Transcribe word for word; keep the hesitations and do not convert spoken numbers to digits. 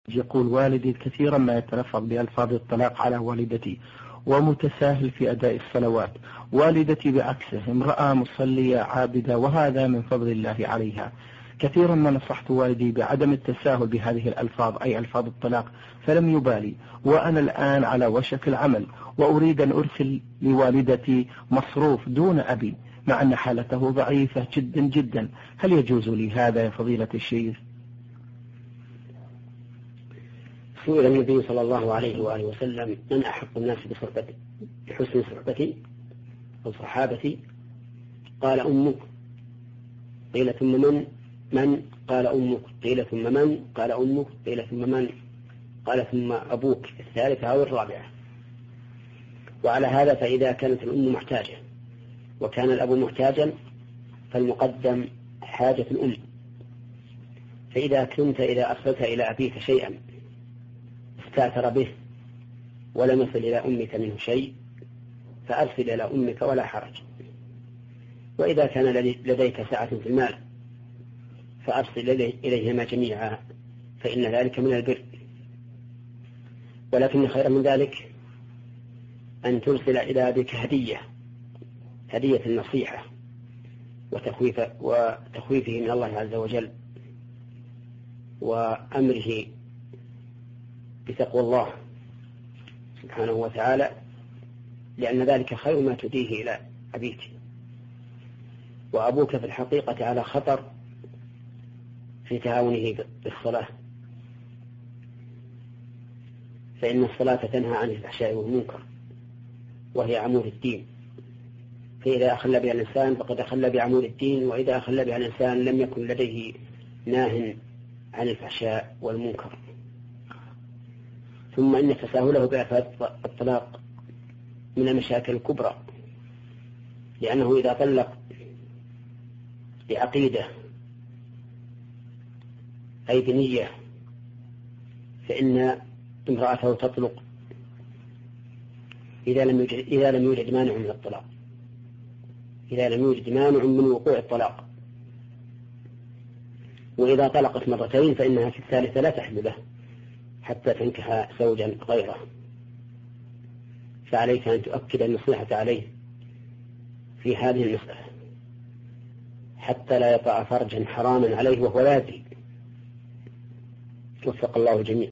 يقول والدي كثيرا ما يتلفظ بألفاظ الطلاق على والدتي ومتساهل في أداء الصلوات. والدتي بعكسه امرأة مصلية عابدة وهذا من فضل الله عليها. كثيرا ما نصحت والدي بعدم التساهل بهذه الألفاظ أي ألفاظ الطلاق فلم يبالي، وأنا الآن على وشك العمل وأريد أن أرسل لوالدتي مصروف دون أبي مع أن حالته ضعيفة جدا جدا. هل يجوز لي هذا يا فضيلة الشيخ؟ سئل النبي صلى الله عليه وآله وسلم من أحق الناس بصحبتي بحسن صحبتي أو صحابتي؟ قال أمك. قيل ثم من؟ من؟ قال أمك. قيل ثم من؟ قال أمك. قيل ثم من؟ قال ثم أبوك الثالثة أو الرابعة. وعلى هذا فإذا كانت الأم محتاجة وكان الأب محتاجا فالمقدم حاجة الأم. فإذا كنت إذا أرسلت إلى أبيك شيئا استأثر به ولم يصل إلى أمك منه شيء فأرسل إلى أمك ولا حرج. وإذا كان لديك سعة في المال فأرسل إليهما جميعا فإن ذلك من البر. ولكن خير من ذلك أن ترسل إلى أبيك هدية هدية النصيحة وتخويف وتخويفه من الله عز وجل وأمره بتقوى الله سبحانه وتعالى، لأن ذلك خير ما تديه إلى أبيك. وأبوك في الحقيقة على خطر في تعاونه بالصلاة، فإن الصلاة تنهى عن الفحشاء والمنكر وهي عمود الدين، فإذا أخل بها الإنسان فقد أخل بعمود الدين، وإذا أخل بها الإنسان لم يكن لديه ناه عن الفحشاء والمنكر. ثم إن تساهله بألفاظ الطلاق من المشاكل الكبرى، لأنه إذا طلق بعقيدة أي بنية فإن امرأته تطلق إذا لم يوجد إذا لم يوجد مانع من الطلاق إذا لم يوجد مانع من وقوع الطلاق. وإذا طلقت مرتين فإنها في الثالثة لا تحل له حتى تنكح زوجا غيره. فعليك أن تؤكد النصيحة عليه في هذه المسألة حتى لا يطع فرجا حراما عليه وهو لا يدري. وفق الله جميعا.